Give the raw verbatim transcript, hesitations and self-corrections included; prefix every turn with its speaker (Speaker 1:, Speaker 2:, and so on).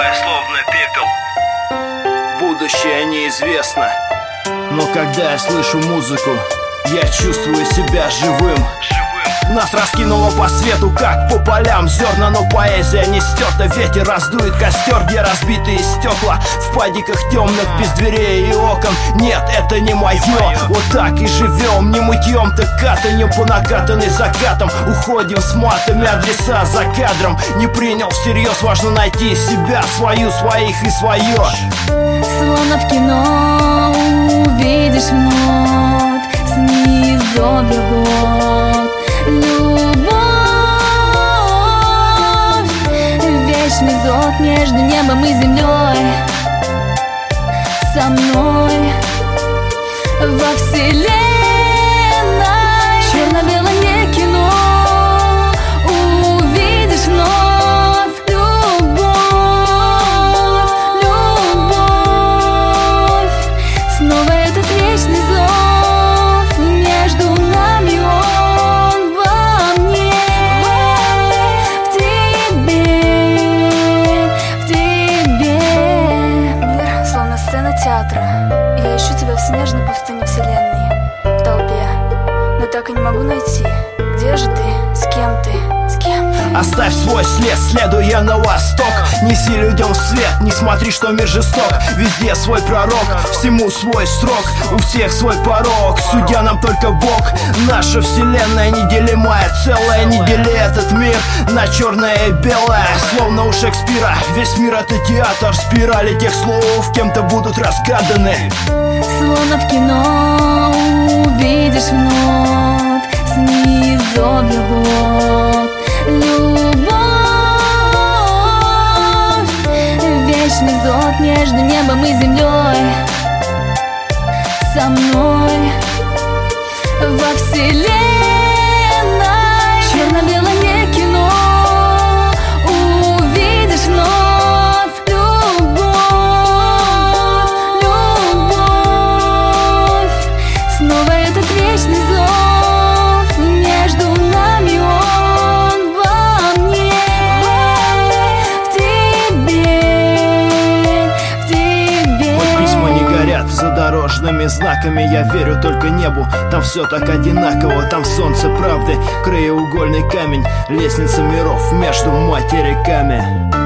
Speaker 1: белое, словно пепел. Будущее неизвестно, но когда я слышу музыку, я чувствую себя живым. Нас раскинуло по свету, как по полям зерна, но поэзия не стерта. Ветер раздует костер, где разбитые стекла в падиках темных, без дверей и окон. Нет, это не мое. Вот так и живем, не мытьем, так катанем по накатанной закатом. Уходим с матами, адреса за кадром. Не принял всерьез, важно найти себя, свою, своих и свое.
Speaker 2: Словно в кино увидишь вновь снизу год. Любовь, вечный зов между небом и землей. Со мной во вселенной. Черно-белое кино увидишь вновь. Любовь, любовь, снова этот вечный зов между нами. Он театра. Я ищу тебя в снежной пустыне вселенной, в толпе, но так и не могу найти. Где же ты? С кем ты? С кем ты?
Speaker 1: Оставь свой след, следуя на восток. Неси людям свет, не смотри, что мир жесток. Везде свой пророк, всему свой срок. У всех свой порог, судья нам только Бог. Наша вселенная неделимая, целая. Не дели этот мир на черное и белое. Словно у Шекспира, весь мир это театр. Спирали тех слов кем-то будут разгаданы.
Speaker 2: Словно в кино увидишь вновь снизу год. Любовь, вечный зов между небом и землей. Со мной во вселенной. Черно-белое кино увидишь вновь. Любовь, любовь, снова этот вечный зов между нами. Он во мне, в тебе, в тебе.
Speaker 1: Хоть письма не горят за дорожными знаками, я верю только небу. Там все так одинаково, там солнце правды, краеугольный камень, лестница миров между материками.